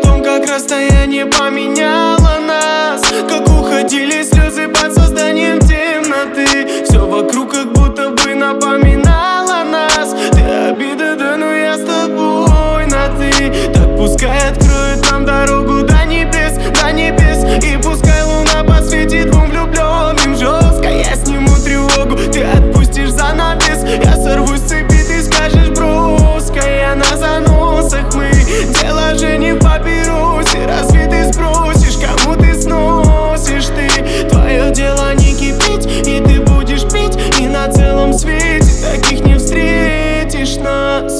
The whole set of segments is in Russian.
том, как расстояние поменяло нас, как уходили слезы под созданием темноты. Все вокруг как будто бы напоминало нас. Ты обида, да, но я с тобой на ты. Так пускай откроет нам дорогу до небес, до небес. И пускай луна посветит двум влюбленным жестко. Я сниму тревогу, ты отпустишь занавес. Я сорвусь с цепи, ты скажешь броско. Я на заносах, мы дело же не в папиросе. Разве ты спросишь, кому ты сносишь ты? Твое дело не кипеть, и ты будешь пить. И на целом свете таких не встретишь нас.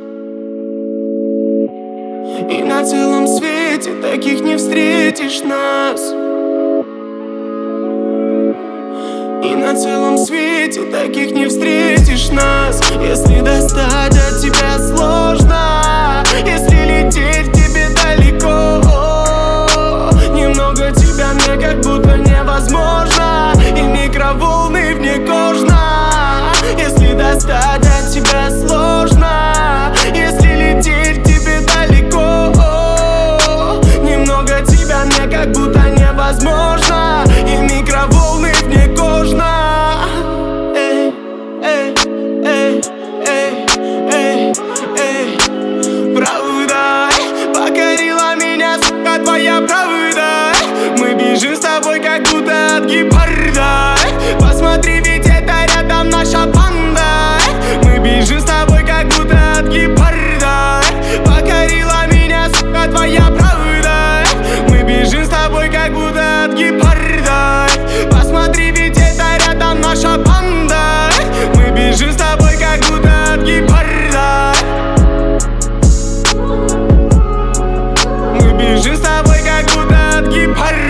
И на целом свете таких не встретишь нас. И на целом свете таких не встретишь нас. Если достать от тебя сложно, если лететь тебе далеко, немного тебя мне как будто невозможно. И микроволны вне кожно. Если достать от тебя сложно, если лететь тебе далеко, немного тебя мне как будто невозможно. И микроволны вне кожно. Эй, эй, эй, эй, эй, эй. Правда покорила меня, сука, твоя правда. Мы бежим с тобой как будто от гепарда. Посмотри, ведь это рядом наша банда. Мы бежим с тобой как будто от гепарда. Покорила меня, сука, твоя правда. Мы бежим с тобой как будто от гепарда. Посмотри, ведь это рядом наша банда. Мы бежим с тобой как будто от гепарда. Мы бежим с тобой как будто от гепарда.